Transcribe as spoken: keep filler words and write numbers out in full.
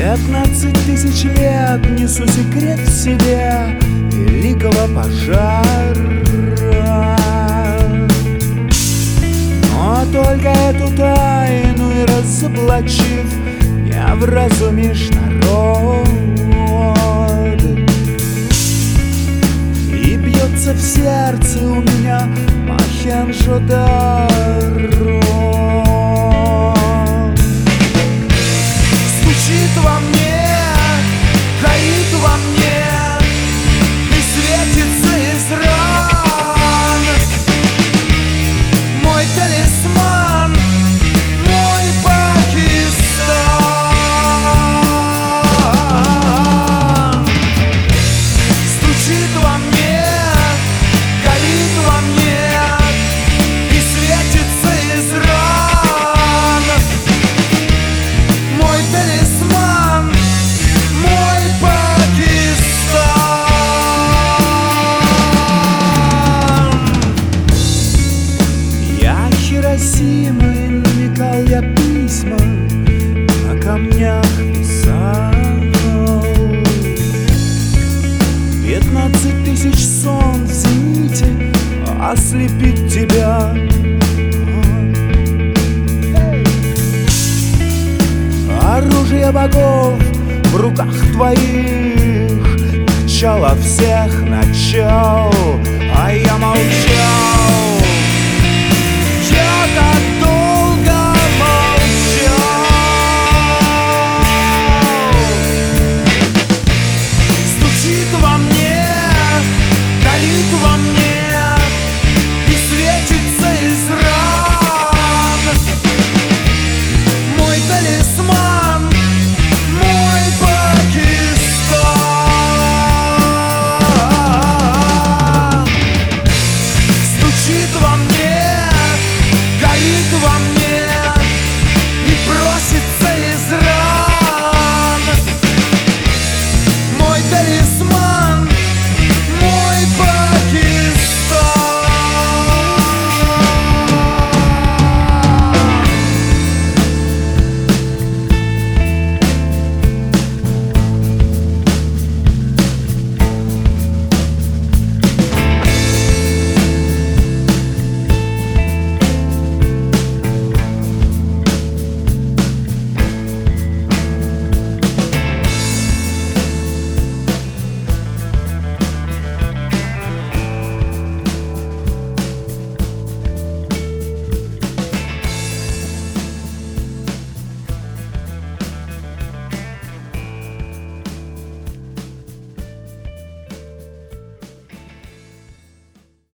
Пятнадцать тысяч лет несу секрет в себе великого пожара, но только эту тайну и разоблачив, не вразумишь народ. И бьется в сердце у меня Мохенджо-Даро. Стучит во мне, горит во мне и светится из ран мой талисман, мой Пакистан. Стучит во мне, горит во мне и светится из ран мой талисман, мой Пакистан. Я Хиросимой намекал, я письма на камнях писал. Пятнадцать тысяч солнц в зените ослепит тебя. Оружие богов в руках твоих, начало всех начал, а я молчал. Я так